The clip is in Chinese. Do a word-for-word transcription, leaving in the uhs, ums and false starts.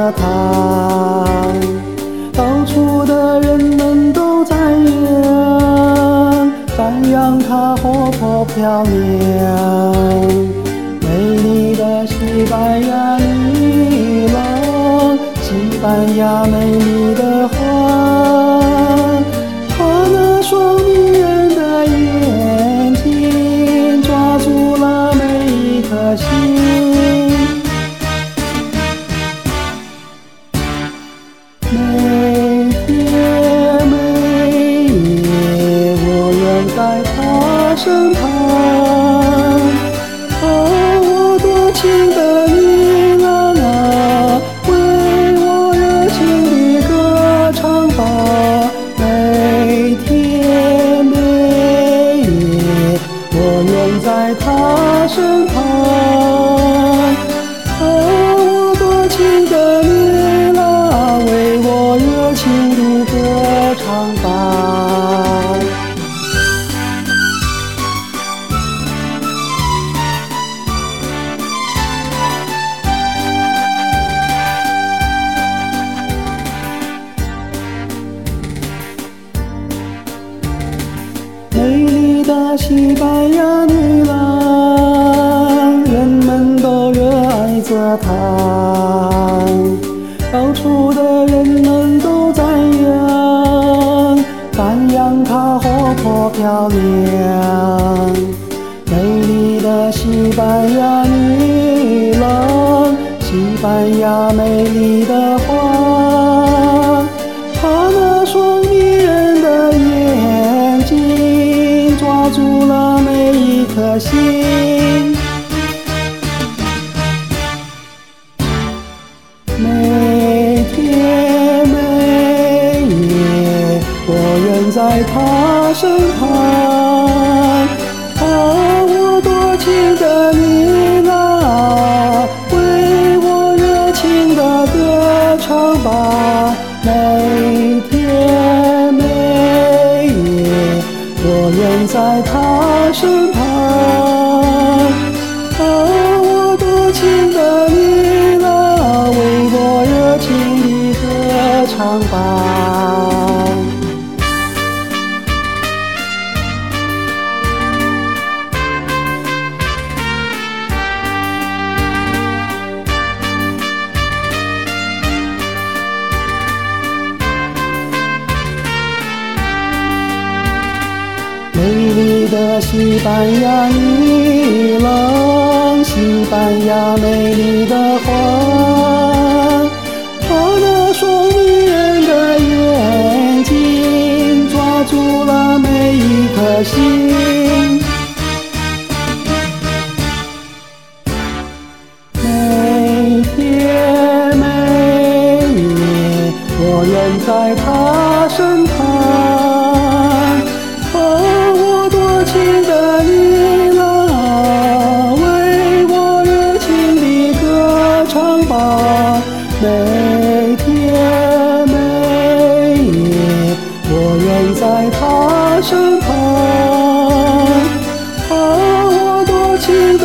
她，到处的人们都赞扬，赞扬她活泼漂亮。美丽的西班牙女郎，西班牙美丽的花，她那双迷人的眼睛抓住了每一颗心。每天每夜，我愿在她身旁。哦，我多情的女郎啊，为我热情地歌唱吧。每天每夜，我愿在她身旁。哦，我多情的女郎，为我热情地歌唱吧。美丽的西班牙女郎，人们都热爱着她，到处的人们都赞扬，赞扬她活泼漂亮。美丽的西班牙女郎，西班牙美丽的花，她那双迷人的眼睛抓住了每一颗心。每天每夜，我愿在她身旁。哦，我多情的女郎，为我热情的歌唱吧。每天每夜，我愿在她身旁。哦，我多情的女郎，为我热情地歌唱吧。美丽的西班牙女郎，西班牙美丽的花，她那双迷人的眼睛抓住了每一颗心。每天每夜，我愿在她身旁。哦，我多情的女郎，为我热情地歌唱吧。每天每夜，我愿在她身旁。哦，我多情